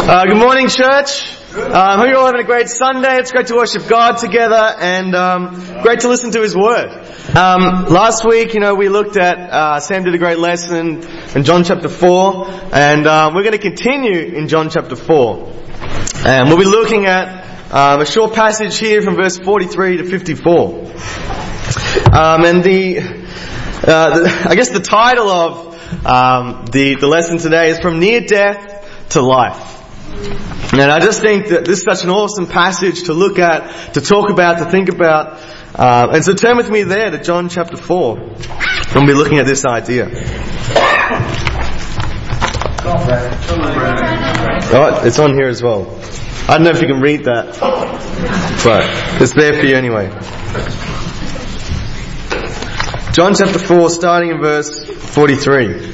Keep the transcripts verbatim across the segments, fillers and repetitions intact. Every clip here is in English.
Uh, good morning, church. Um, I hope you're all having a great Sunday. It's great to worship God together and um, great to listen to His Word. Um, last week, you know, we looked at, uh, Sam did a great lesson in John chapter four, and um, we're going to continue in John chapter four. And we'll be looking at um, a short passage here from verse forty-three to fifty-four. Um, and the, uh, the, I guess the title of um, the, the lesson today is From Near Death to Life. And I just think that this is such an awesome passage to look at, to talk about, to think about. Uh, and so turn with me there to John chapter four. We'll be looking at this idea. Oh, it's on here as well. I don't know if you can read that, but it's there for you anyway. John chapter four, starting in verse forty-three.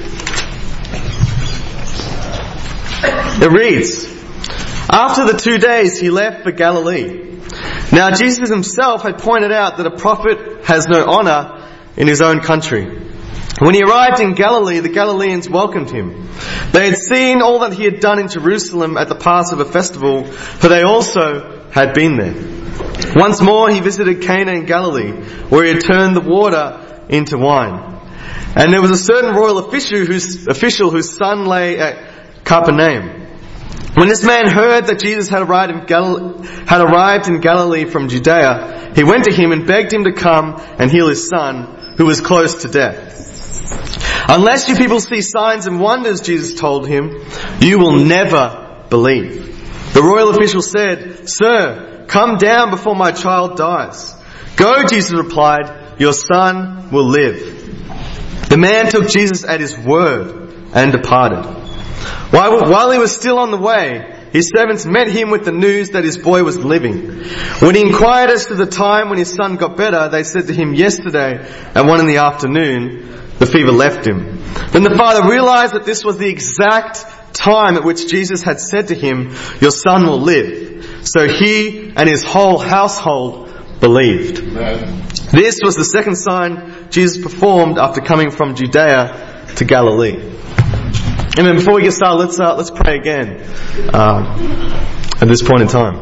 It reads, "After the two days he left for Galilee. Now Jesus himself had pointed out that a prophet has no honour in his own country. When he arrived in Galilee, the Galileans welcomed him. They had seen all that he had done in Jerusalem at the Passover festival, for they also had been there. Once more he visited Cana in Galilee, where he had turned the water into wine. And there was a certain royal official whose, official whose son lay at Capernaum. When this man heard that Jesus had arrived in Gal- had arrived in Galilee from Judea, he went to him and begged him to come and heal his son, who was close to death. Unless you people see signs and wonders, Jesus told him, you will never believe. The royal official said, Sir, come down before my child dies. Go, Jesus replied, your son will live. The man took Jesus at his word and departed. While, while he was still on the way, his servants met him with the news that his boy was living. When he inquired as to the time when his son got better, they said to him, yesterday at one in the afternoon, the fever left him. Then the father realized that this was the exact time at which Jesus had said to him, your son will live. So he and his whole household believed. Amen. This was the second sign Jesus performed after coming from Judea to Galilee. And then before we get started, let's uh, let's pray again um, at this point in time.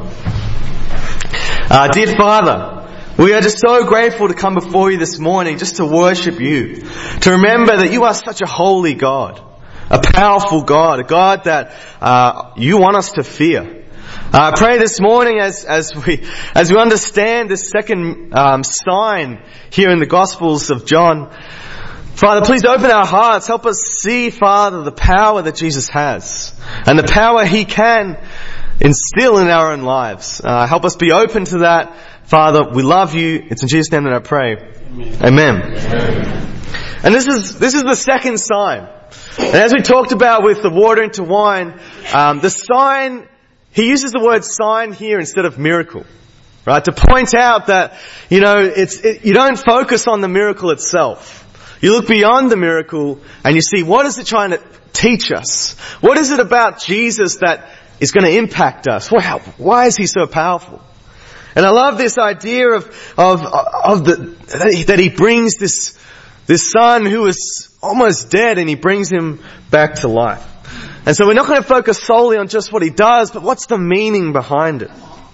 Uh, dear Father, we are just so grateful to come before you this morning just to worship you, to remember that you are such a holy God, a powerful God, a God that uh, you want us to fear. I uh, pray this morning as as we as we understand this second um, sign here in the Gospels of John. Father, please open our hearts. Help us see, Father, the power that Jesus has and the power He can instill in our own lives. Uh, help us be open to that. Father, we love you. It's in Jesus' name that I pray. Amen. Amen. Amen. And this is this is the second sign. And as we talked about with the water into wine, um, the sign, He uses the word sign here instead of miracle. Right? To point out that, you know, it's it, you don't focus on the miracle itself. You look beyond the miracle and you see, what is it trying to teach us? What is it about Jesus that is going to impact us? Wow, why is He so powerful? And I love this idea of, of, of the, that He brings this, this son who is almost dead and He brings him back to life. And so we're not going to focus solely on just what He does, but what's the meaning behind it?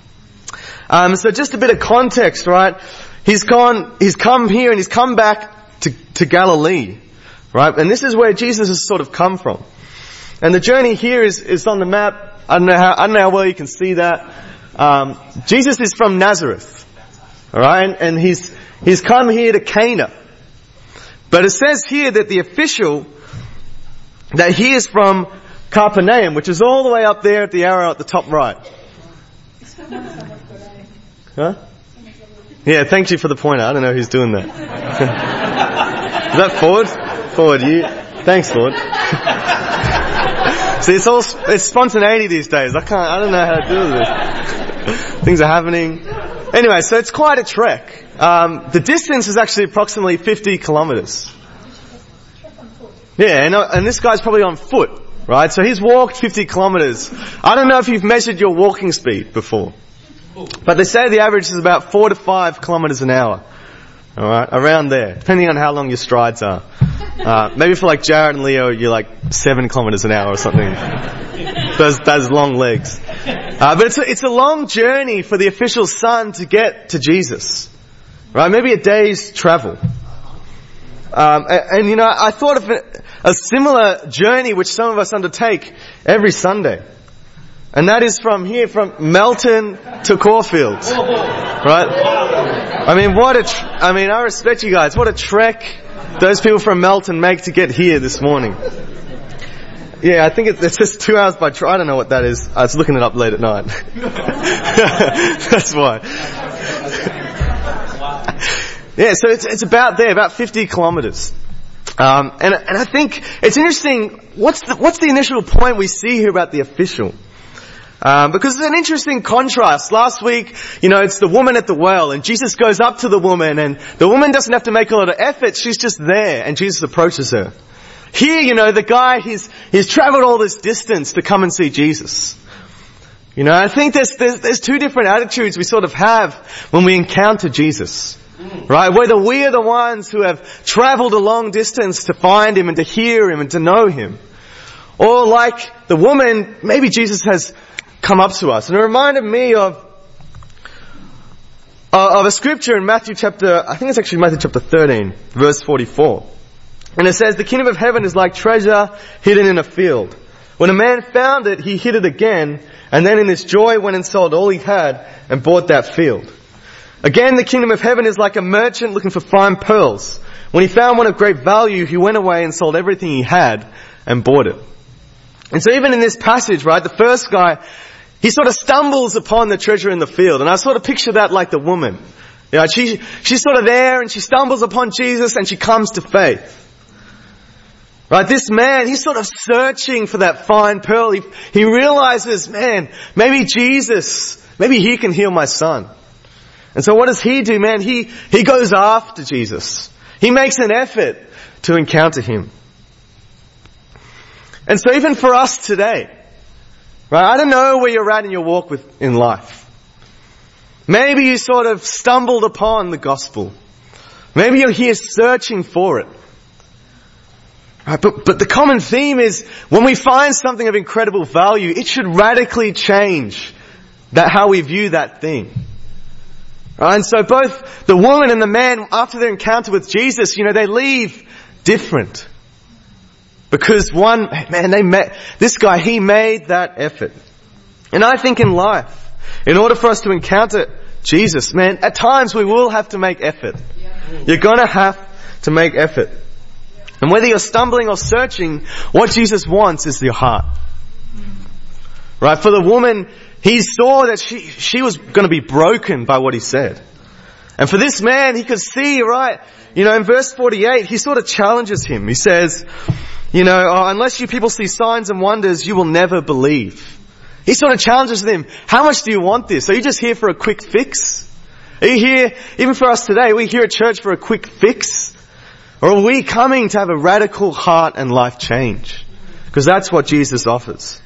Um, so just a bit of context, right? He's gone, he's come here and He's come back To, to Galilee, right? And this is where Jesus has sort of come from. And the journey here is, is on the map. I don't know how, I don't know how well you can see that. Um, Jesus is from Nazareth, alright? And, and he's, he's come here to Cana. But it says here that the official, that he is from Capernaum, which is all the way up there at the arrow at the top right. Huh? Yeah, thank you for the pointer. I don't know who's doing that. Is that Ford? Ford, you? Thanks, Ford. See, it's all, it's spontaneity these days. I can't, I don't know how to deal with this. Things are happening. Anyway, so it's quite a trek. Um, the distance is actually approximately fifty kilometers. Yeah, and, and this guy's probably on foot, right? So he's walked fifty kilometers. I don't know if you've measured your walking speed before. But they say the average is about four to five kilometers an hour. Alright, around there. Depending on how long your strides are. Uh, maybe for like Jared and Leo, you're like seven kilometers an hour or something. those, those long legs. Uh, but it's a, it's a long journey for the official son to get to Jesus. Right? Maybe a day's travel. Um, and, and you know, I thought of a, a similar journey which some of us undertake every Sunday. And that is from here, from Melton to Caulfield. Right? I mean, what a, tr- I mean, I respect you guys. What a trek those people from Melton make to get here this morning. Yeah, I think it, it's just two hours by train. I don't know what that is. I was looking it up late at night. That's why. Yeah, so it's, it's about there, about fifty kilometers. Um, and, and I think it's interesting, what's the, what's the initial point we see here about the official? Um, because it's an interesting contrast. Last week, you know, it's the woman at the well, and Jesus goes up to the woman, and the woman doesn't have to make a lot of effort, she's just there, and Jesus approaches her. Here, you know, the guy, he's, he's traveled all this distance to come and see Jesus. You know, I think there's, there's, there's two different attitudes we sort of have when we encounter Jesus. Right? Whether we are the ones who have traveled a long distance to find Him and to hear Him and to know Him. Or like the woman, maybe Jesus has come up to us. And it reminded me of, of a scripture in Matthew chapter, I think it's actually Matthew chapter thirteen, verse forty-four. And it says, the kingdom of heaven is like treasure hidden in a field. When a man found it, he hid it again, and then in his joy went and sold all he had and bought that field. Again, the kingdom of heaven is like a merchant looking for fine pearls. When he found one of great value, he went away and sold everything he had and bought it. And so even in this passage, right, the first guy, he sort of stumbles upon the treasure in the field. And I sort of picture that like the woman. You know, she, she's sort of there and she stumbles upon Jesus and she comes to faith. Right, this man, he's sort of searching for that fine pearl. He, he realizes, man, maybe Jesus, maybe He can heal my son. And so what does he do, man? He, he goes after Jesus. He makes an effort to encounter Him. And so even for us today, right, I don't know where you're at in your walk with, in life. Maybe you sort of stumbled upon the gospel. Maybe you're here searching for it. Right, but, but the common theme is when we find something of incredible value, it should radically change that how we view that thing. Right, and so both the woman and the man, after their encounter with Jesus, you know, they leave different. Because one, man, they met, this guy, he made that effort. And I think in life, in order for us to encounter Jesus, man, at times we will have to make effort. You're gonna have to make effort. And whether you're stumbling or searching, what Jesus wants is your heart. Right? For the woman, he saw that she, she was going to be broken by what He said. And for this man, he could see, right, you know, in verse forty-eight, he sort of challenges him. He says, you know, oh, unless you people see signs and wonders, you will never believe. He sort of challenges them. How much do you want this? Are you just here for a quick fix? Are you here, even for us today, are we here at church for a quick fix? Or are we coming to have a radical heart and life change? Because that's what Jesus offers.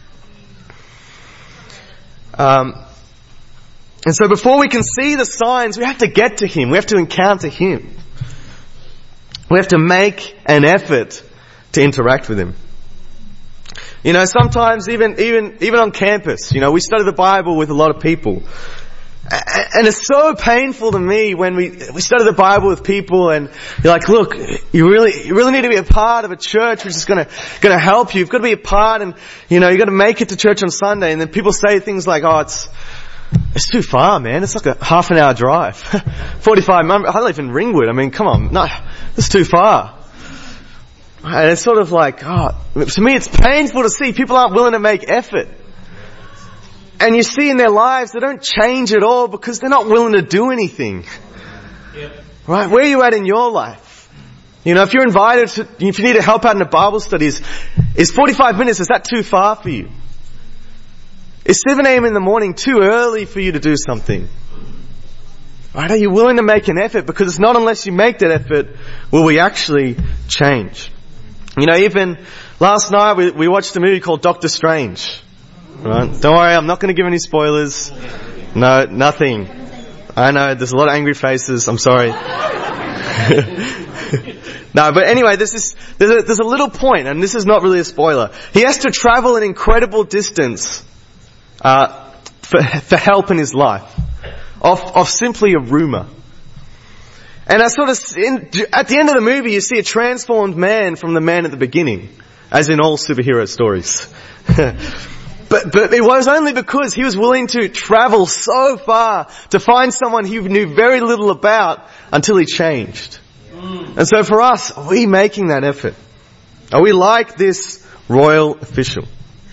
Um, and so before we can see the signs, we have to get to Him. We have to encounter Him. We have to make an effort to interact with Him. You know, sometimes even, even, even on campus, you know, we study the Bible with a lot of people. And it's so painful to me when we, we study the Bible with people and you're like, look, you really, you really need to be a part of a church which is gonna, gonna help you. You've got to be a part and, you know, you've got to make it to church on Sunday. And then people say things like, oh, it's, it's too far, man. It's like a half an hour drive. forty-five, I live in Ringwood. I mean, come on. No, it's too far. And it's sort of like, oh, to me it's painful to see people aren't willing to make effort. And you see in their lives, they don't change at all because they're not willing to do anything. Yep. Right? Where are you at in your life? You know, if you're invited to, if you need to help out in a Bible study, is, is forty-five minutes, is that too far for you? Is seven a.m. in the morning too early for you to do something? Right? Are you willing to make an effort? Because it's not unless you make that effort will we actually change. You know, even last night we, we watched a movie called Doctor Strange. Right? Don't worry, I'm not going to give any spoilers. No, nothing. I know, there's a lot of angry faces, I'm sorry. No, but anyway, this is, there's a, there's a little point, and this is not really a spoiler. He has to travel an incredible distance, uh, for, for help in his life. Of, of simply a rumor. And I sort of, in, at the end of the movie, you see a transformed man from the man at the beginning. As in all superhero stories. But, but it was only because he was willing to travel so far to find someone he knew very little about until he changed. And so for us, are we making that effort? Are we like this royal official?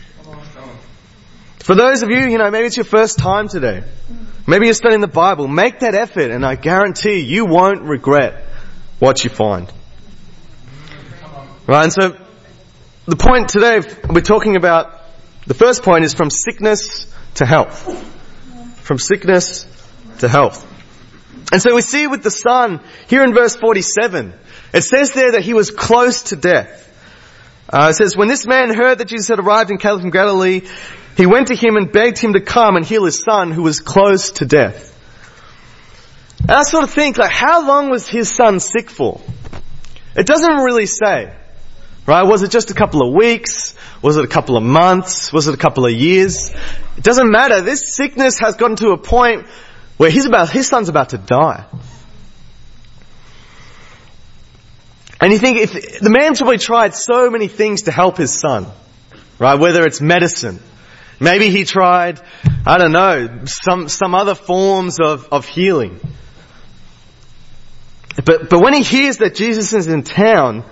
For those of you, you know, maybe it's your first time today. Maybe you're studying the Bible. Make that effort and I guarantee you won't regret what you find. Right, and so the point today we're talking about, the first point is from sickness to health. From sickness to health. And so we see with the son, here in verse forty-seven, it says there that he was close to death. Uh, it says, when this man heard that Jesus had arrived in Cana from Galilee, he went to him and begged him to come and heal his son who was close to death. And I sort of think, like, how long was his son sick for? It doesn't really say. Right? Was it just a couple of weeks? Was it a couple of months? Was it a couple of years? It doesn't matter. This sickness has gotten to a point where he's about, his son's about to die. And you think, if the man's probably tried so many things to help his son, right? Whether it's medicine, maybe he tried, I don't know, some some other forms of, of healing. But but when he hears that Jesus is in town,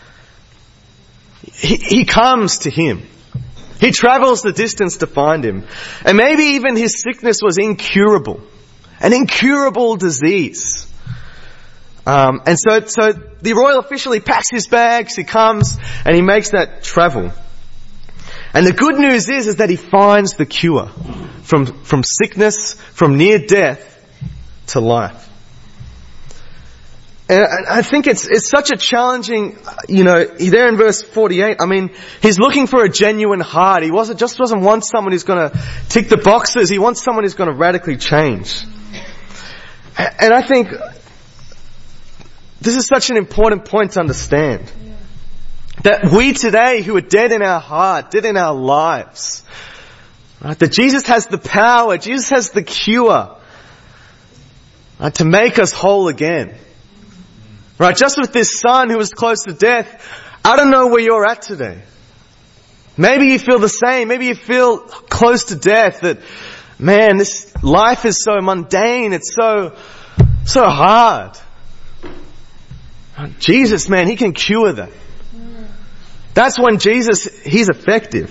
he, he comes to him. He travels the distance to find him. And maybe even his sickness was incurable. An incurable disease. Um, and so, so the royal official, he packs his bags, he comes, and he makes that travel. And the good news is, is that he finds the cure from, from sickness, from near death to life. And I think it's, it's such a challenging, you know, there in verse forty-eight, I mean, he's looking for a genuine heart. He wasn't, just doesn't want someone who's going to tick the boxes. He wants someone who's going to radically change. And I think this is such an important point to understand. That we today who are dead in our heart, dead in our lives, right, that Jesus has the power, Jesus has the cure, right, to make us whole again. Right, just with this son who was close to death, I don't know where you're at today. Maybe you feel the same. Maybe you feel close to death, that, man, this life is so mundane. It's so, so hard. Jesus, man, he can cure that. That's when Jesus, he's effective.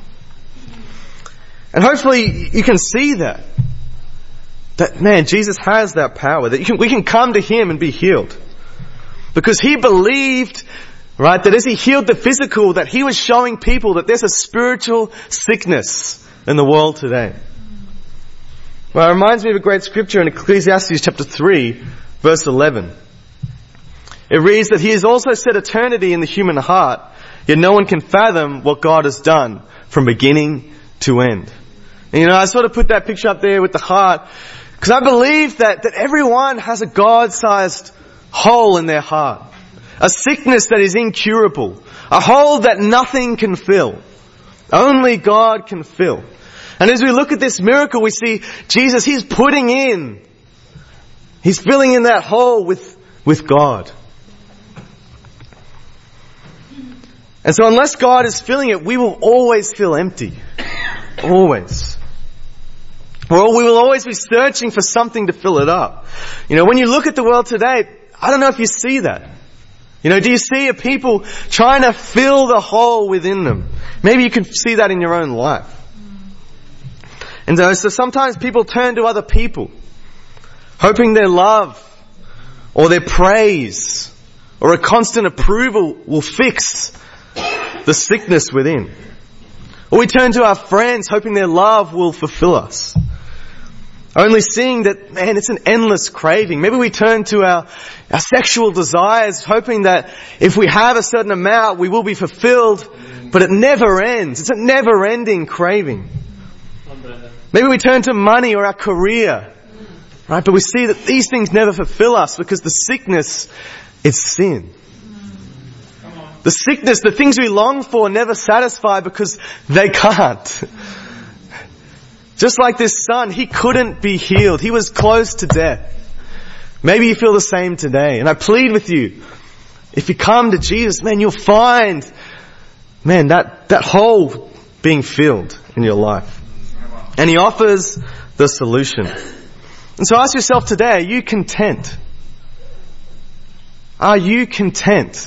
And hopefully you can see that. That, man, Jesus has that power. That you can, we can come to him and be healed. Because he believed, right, that as he healed the physical, that he was showing people that there's a spiritual sickness in the world today. Well, it reminds me of a great scripture in Ecclesiastes chapter three, verse eleven. It reads that he has also set eternity in the human heart, yet no one can fathom what God has done from beginning to end. And, you know, I sort of put that picture up there with the heart, because I believe that, that everyone has a God-sized hole in their heart. A sickness that is incurable. A hole that nothing can fill. Only God can fill. And as we look at this miracle, we see Jesus, he's putting in, he's filling in that hole with, with God. And so unless God is filling it, we will always feel empty. Always. Well, we will always be searching for something to fill it up. You know, when you look at the world today, I don't know if you see that. You know, do you see a people trying to fill the hole within them? Maybe you can see that in your own life. And so, so sometimes people turn to other people, hoping their love or their praise or a constant approval will fix the sickness within. Or we turn to our friends, hoping their love will fulfill us. Only seeing that, man, it's an endless craving. Maybe we turn to our, our sexual desires, hoping that if we have a certain amount, we will be fulfilled, but it never ends. It's a never-ending craving. Maybe we turn to money or our career, right? But we see that these things never fulfill us because the sickness is sin. The sickness, the things we long for never satisfy because they can't. Just like this son, he couldn't be healed. He was close to death. Maybe you feel the same today. And I plead with you, if you come to Jesus, man, you'll find, man, that, that hole being filled in your life. And he offers the solution. And so ask yourself today, are you content? Are you content?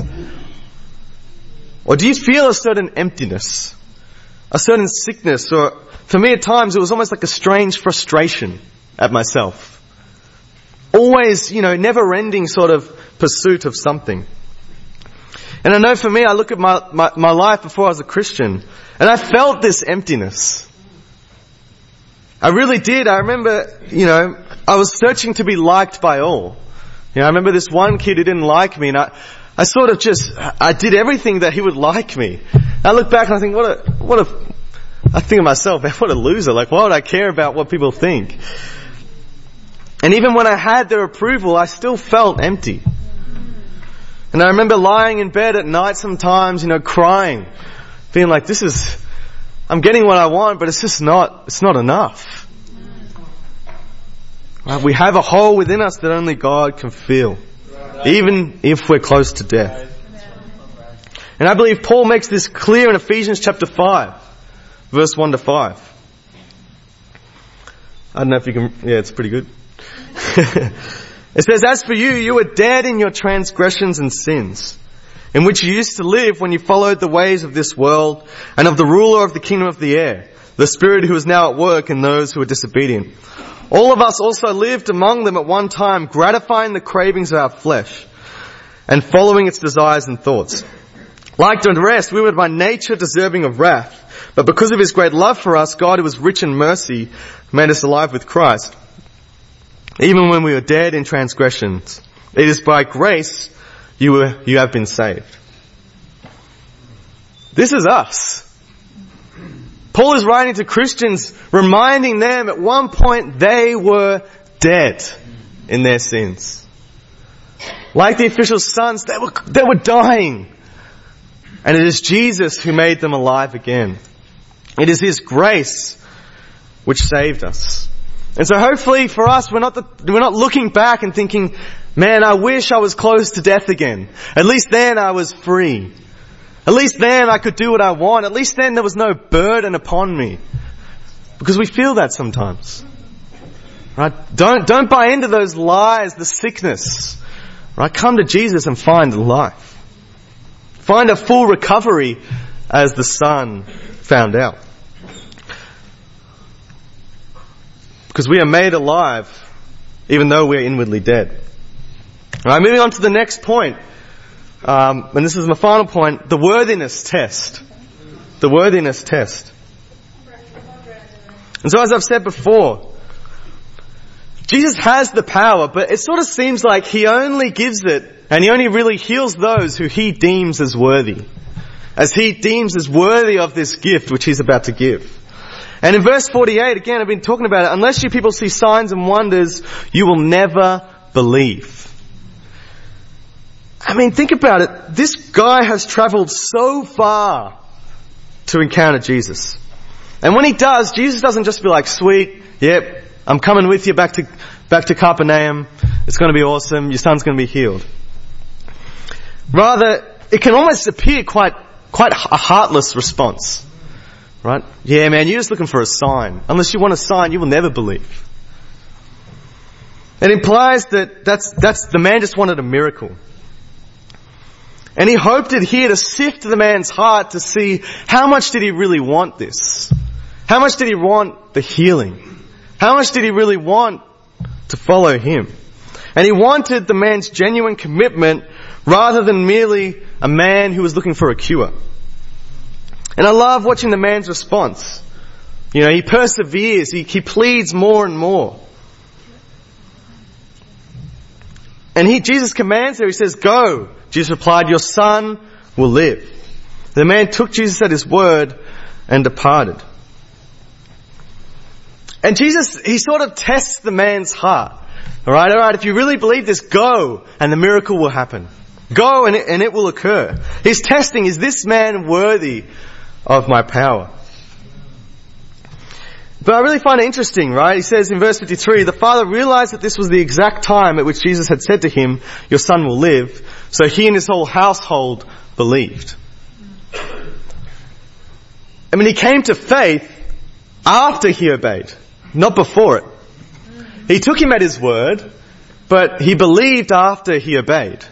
Or do you feel a certain emptiness? A certain sickness? Or for me at times it was almost like a strange frustration at myself. Always, you know, never-ending sort of pursuit of something. And I know for me, I look at my, my, my life before I was a Christian, and I felt this emptiness. I really did. I remember, you know, I was searching to be liked by all. You know, I remember this one kid who didn't like me, and I, I sort of just, I did everything that he would like me. I look back and I think, what a, what a, I think of myself, man, what a loser. Like, why would I care about what people think? And even when I had their approval, I still felt empty. And I remember lying in bed at night sometimes, you know, crying, feeling like this is, I'm getting what I want, but it's just not, it's not enough. Right? We have a hole within us that only God can fill, even if we're close to death. And I believe Paul makes this clear in Ephesians chapter five, verse one to five. I don't know if you can, yeah, it's pretty good. It says, as for you, you were dead in your transgressions and sins, in which you used to live when you followed the ways of this world and of the ruler of the kingdom of the air, the spirit who is now at work in those who are disobedient. All of us also lived among them at one time, gratifying the cravings of our flesh and following its desires and thoughts. Like the rest, we were by nature deserving of wrath, but because of his great love for us, God, who was rich in mercy, made us alive with Christ. Even when we were dead in transgressions, it is by grace you were, you have been saved. This is us. Paul is writing to Christians, reminding them at one point they were dead in their sins. Like the official sons, they were, they were dying. And it is Jesus who made them alive again. It is his grace which saved us. And so hopefully for us, we're not the, we're not looking back and thinking, man, I wish I was close to death again. At least then I was free. At least then I could do what I want. At least then there was no burden upon me. Because we feel that sometimes. Right? Don't, don't buy into those lies, the sickness. Right? Come to Jesus and find life. Find a full recovery as the Son found out. Because we are made alive, even though we are inwardly dead. Alright, moving on to the next point. Um, and this is my final point, the worthiness test. The worthiness test. And so as I've said before, Jesus has the power, but it sort of seems like he only gives it, and he only really heals those who he deems as worthy. As he deems as worthy of this gift which he's about to give. And in verse forty-eight, again, I've been talking about it, unless you people see signs and wonders, you will never believe. I mean, think about it. This guy has traveled so far to encounter Jesus. And when he does, Jesus doesn't just be like, sweet, yep, I'm coming with you back to, back to Capernaum. It's going to be awesome. Your son's going to be healed. Rather, it can almost appear quite, quite a heartless response. Right? Yeah, man, you're just looking for a sign. Unless you want a sign, you will never believe. It implies that that's, that's, the man just wanted a miracle. And he hoped it here to sift the man's heart to see how much did he really want this? How much did he want the healing? How much did he really want to follow him? And he wanted the man's genuine commitment rather than merely a man who was looking for a cure. And I love watching the man's response. You know, he perseveres, he, he pleads more and more. And he, Jesus commands there, he says, go. Jesus replied, your son will live. The man took Jesus at his word and departed. And Jesus, he sort of tests the man's heart. Alright, alright, if you really believe this, go, and the miracle will happen. Go and it, and it will occur. He's testing, is this man worthy of my power? But I really find it interesting, right? He says in verse fifty-three, the father realized that this was the exact time at which Jesus had said to him, your son will live. So he and his whole household believed. I mean, he came to faith after he obeyed, not before it. He took him at his word, but he believed after he obeyed.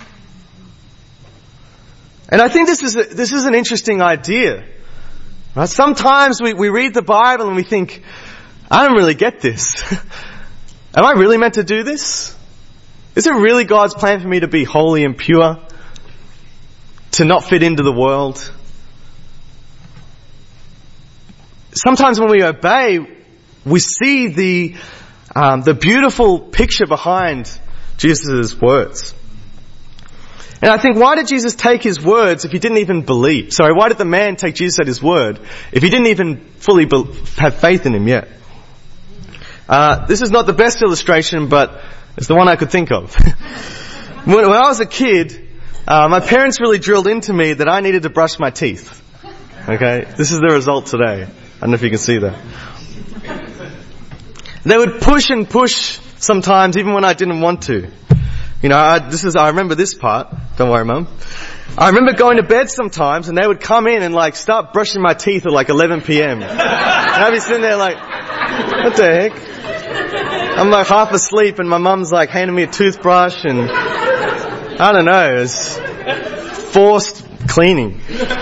And I think this is a, this is an interesting idea. Right? Sometimes we, we read the Bible and we think, I don't really get this. Am I really meant to do this? Is it really God's plan for me to be holy and pure? To not fit into the world? Sometimes when we obey, we see the um, the beautiful picture behind Jesus' words. And I think, why did Jesus take his words if he didn't even believe? Sorry, why did the man take Jesus at his word if he didn't even fully be- have faith in him yet? Uh, this is not the best illustration, but it's the one I could think of. when, when I was a kid, uh, my parents really drilled into me that I needed to brush my teeth. Okay? This is the result today. I don't know if you can see that. They would push and push sometimes, even when I didn't want to. You know, I, this is, I remember this part. Don't worry, Mum. I remember going to bed sometimes and they would come in and like start brushing my teeth at like eleven p.m. And I'd be sitting there like, what the heck? I'm like half asleep and my mum's like handing me a toothbrush and I don't know, it's forced cleaning.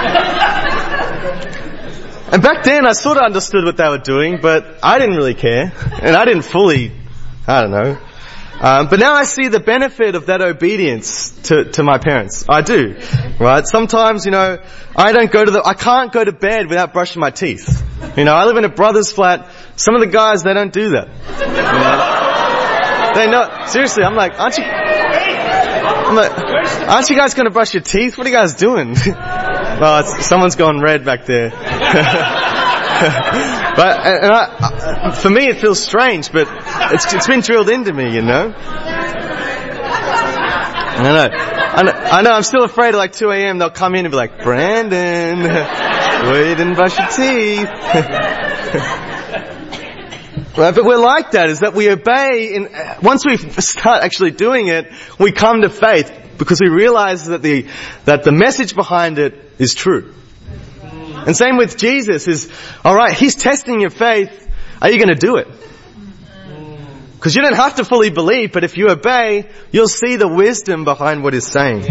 And back then I sort of understood what they were doing, but I didn't really care. And I didn't fully, I don't know. Um, but now I see the benefit of that obedience to, to my parents. I do. Right? Sometimes, you know, I don't go to the, I can't go to bed without brushing my teeth. You know, I live in a brother's flat. Some of the guys, they don't do that. You know? They know, seriously, I'm like, aren't you, I'm like, aren't you guys gonna brush your teeth? What are you guys doing? Well, it's, someone's gone red back there. But and I, for me, it feels strange, but it's, it's been drilled into me, you know. I know. I know. I know. I'm still afraid. At like two a.m., they'll come in and be like, "Brandon, we didn't brush your teeth." Right? But we're like that. Is that we obey, and once we start actually doing it, we come to faith because we realize that the that the message behind it is true. And same with Jesus is, alright, He's testing your faith. Are you going to do it? Because you don't have to fully believe, but if you obey, you'll see the wisdom behind what He's saying.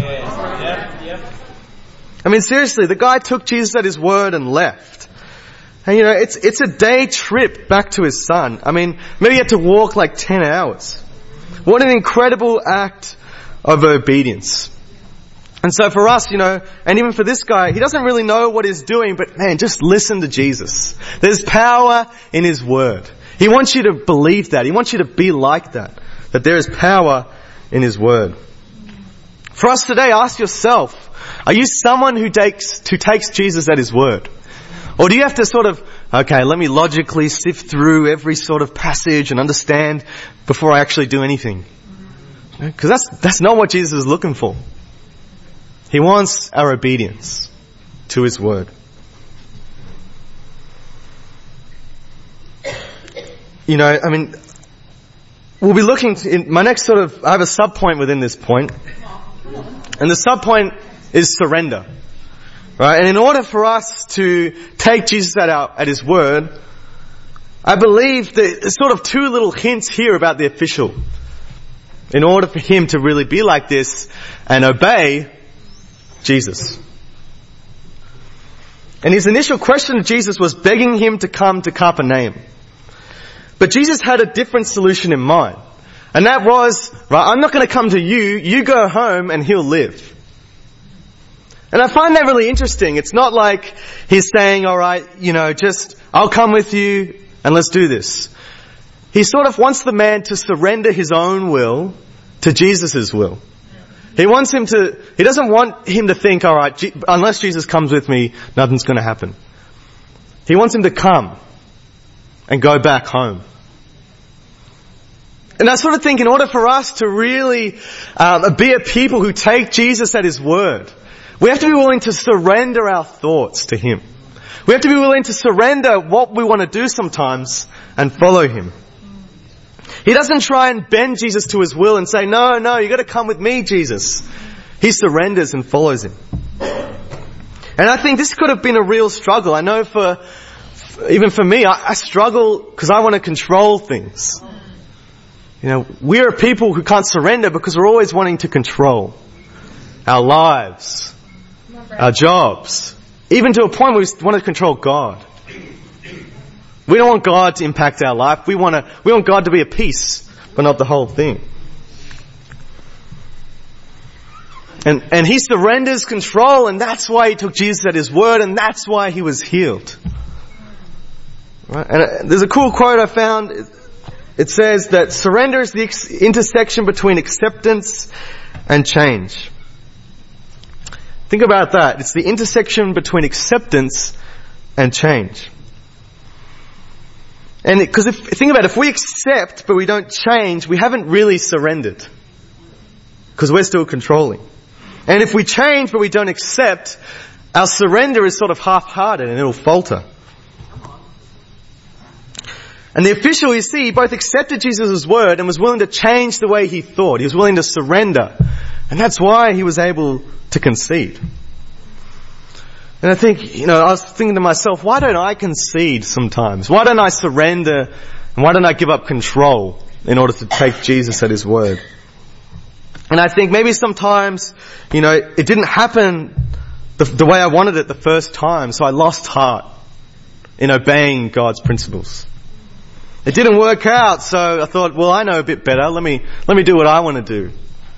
I mean, seriously, the guy took Jesus at His word and left. And you know, it's, it's a day trip back to his son. I mean, maybe he had to walk like ten hours. What an incredible act of obedience. And so for us, you know, and even for this guy, he doesn't really know what he's doing, but man, just listen to Jesus. There's power in His word. He wants you to believe that. He wants you to be like that. That there is power in His word. For us today, ask yourself, are you someone who takes, who takes Jesus at His word? Or do you have to sort of, okay, let me logically sift through every sort of passage and understand before I actually do anything? Because that's, that's not what Jesus is looking for. He wants our obedience to His word. You know, I mean, we'll be looking to, in my next sort of, I have a sub-point within this point. And the sub-point is surrender. Right? And in order for us to take Jesus at our, at His word, I believe that there's sort of two little hints here about the official. In order for him to really be like this and obey Jesus. And his initial question to Jesus was begging him to come to Capernaum. But Jesus had a different solution in mind. And that was, right, I'm not going to come to you, you go home and he'll live. And I find that really interesting. It's not like he's saying, alright, you know, just, I'll come with you and let's do this. He sort of wants the man to surrender his own will to Jesus' will. He wants him to, he doesn't want him to think, alright, G- unless Jesus comes with me, nothing's going to happen. He wants him to come and go back home. And I sort of think in order for us to really um, be a people who take Jesus at His word, we have to be willing to surrender our thoughts to Him. We have to be willing to surrender what we want to do sometimes and follow Him. He doesn't try and bend Jesus to His will and say, no, no, you got to come with me, Jesus. He surrenders and follows Him. And I think this could have been a real struggle. I know for, even for me, I, I struggle because I want to control things. You know, we are people who can't surrender because we're always wanting to control our lives, our jobs, even to a point where we want to control God. We don't want God to impact our life. We want to, we want God to be a piece, but not the whole thing. And, and He surrenders control, and that's why He took Jesus at His word, and that's why He was healed. Right? And there's a cool quote I found. It says that surrender is the ex- intersection between acceptance and change. Think about that. It's the intersection between acceptance and change. And because if think about it, if we accept but we don't change, we haven't really surrendered. Because we're still controlling. And if we change but we don't accept, our surrender is sort of half-hearted and it'll falter. And the official, you see, he both accepted Jesus' word and was willing to change the way he thought. He was willing to surrender. And that's why he was able to concede. And I think, you know, I was thinking to myself, why don't I concede sometimes? Why don't I surrender? And why don't I give up control in order to take Jesus at His word? And I think maybe sometimes, you know, it didn't happen the, the way I wanted it the first time, so I lost heart in obeying God's principles. It didn't work out, so I thought, well, I know a bit better. Let me, let me do what I want to do.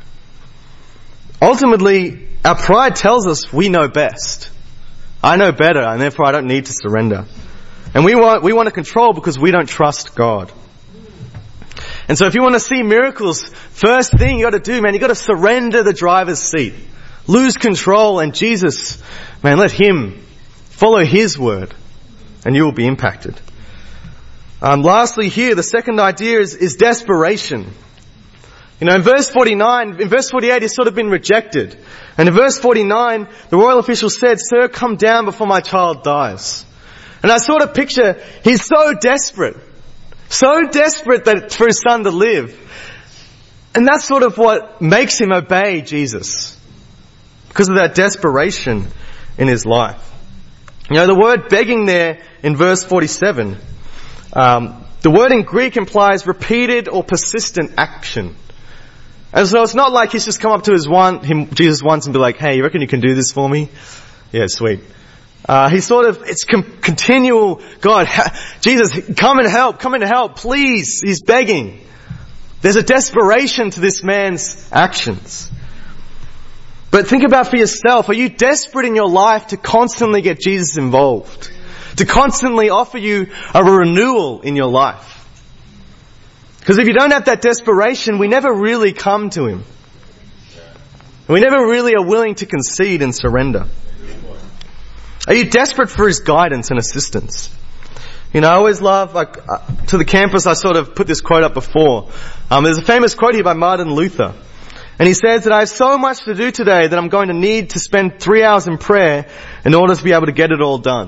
Ultimately, our pride tells us we know best. I know better, and therefore I don't need to surrender. And we want, we want to control because we don't trust God. And so if you want to see miracles, first thing you got to do, man, you got to surrender the driver's seat. Lose control, and Jesus, man, let Him follow His word, and you will be impacted. Um, lastly here, the second idea is, is desperation. You know, in verse forty-nine, in verse forty-eight, he's sort of been rejected. And in verse forty-nine, the royal official said, "Sir, come down before my child dies." And I sort of picture, he's so desperate. So desperate that for his son to live. And that's sort of what makes him obey Jesus. Because of that desperation in his life. You know, the word begging there in verse forty-seven, um, the word in Greek implies repeated or persistent action. And so it's not like he's just come up to his one, him, Jesus once and be like, "Hey, you reckon you can do this for me?" Yeah, sweet. Uh, he's sort of, it's com- continual, God, ha- Jesus, come and help, come and help, please. He's begging. There's a desperation to this man's actions. But think about for yourself, are you desperate in your life to constantly get Jesus involved? To constantly offer you a renewal in your life? Because if you don't have that desperation, we never really come to Him. We never really are willing to concede and surrender. Are you desperate for His guidance and assistance? You know, I always love, like, uh, to the campus I sort of put this quote up before. Um, there's a famous quote here by Martin Luther. And he says that I have so much to do today that I'm going to need to spend three hours in prayer in order to be able to get it all done.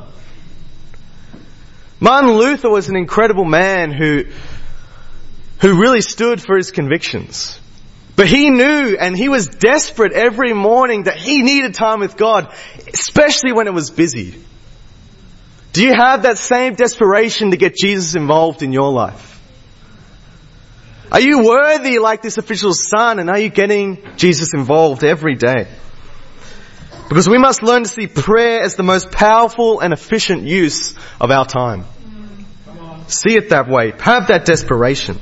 Martin Luther was an incredible man who, who really stood for his convictions. But he knew and he was desperate every morning that he needed time with God, especially when it was busy. Do you have that same desperation to get Jesus involved in your life? Are you worthy like this official's son, and are you getting Jesus involved every day? Because we must learn to see prayer as the most powerful and efficient use of our time. See it that way. Have that desperation.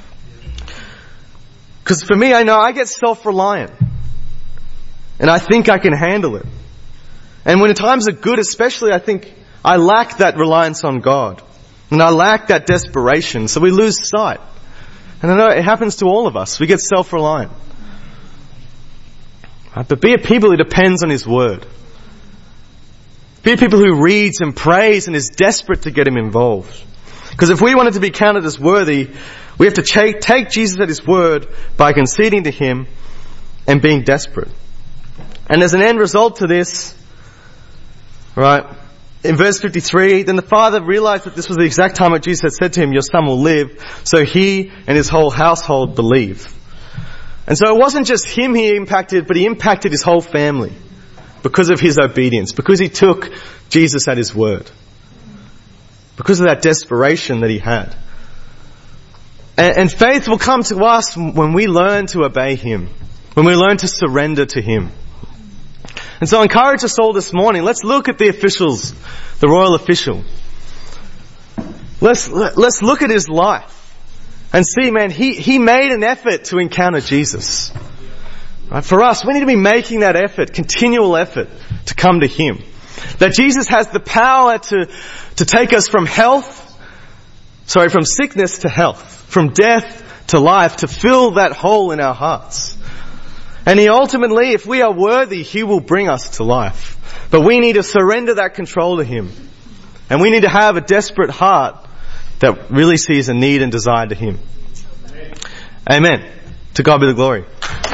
Because for me, I know I get self-reliant. And I think I can handle it. And when times are good especially, I think I lack that reliance on God. And I lack that desperation. So we lose sight. And I know it happens to all of us. We get self-reliant. Right? But be a people who depends on His Word. Be a people who reads and prays and is desperate to get Him involved. Because if we wanted to be counted as worthy, we have to ch- take Jesus at His word by conceding to Him and being desperate. And as an end result to this, right, in verse fifty-three, then the father realized that this was the exact time that Jesus had said to him, your son will live. So he and his whole household believe. And so it wasn't just him he impacted, but he impacted his whole family because of his obedience, because he took Jesus at His word, because of that desperation that he had. And, and faith will come to us when we learn to obey Him, when we learn to surrender to Him. And so I encourage us all this morning, let's look at the officials, the royal official. Let's, let's look at his life and see, man, he, he made an effort to encounter Jesus. Right? For us, we need to be making that effort, continual effort to come to Him. That Jesus has the power to, to take us from health, sorry, from sickness to health, from death to life, to fill that hole in our hearts. And He ultimately, if we are worthy, He will bring us to life. But we need to surrender that control to Him. And we need to have a desperate heart that really sees a need and desire to Him. Amen. To God be the glory.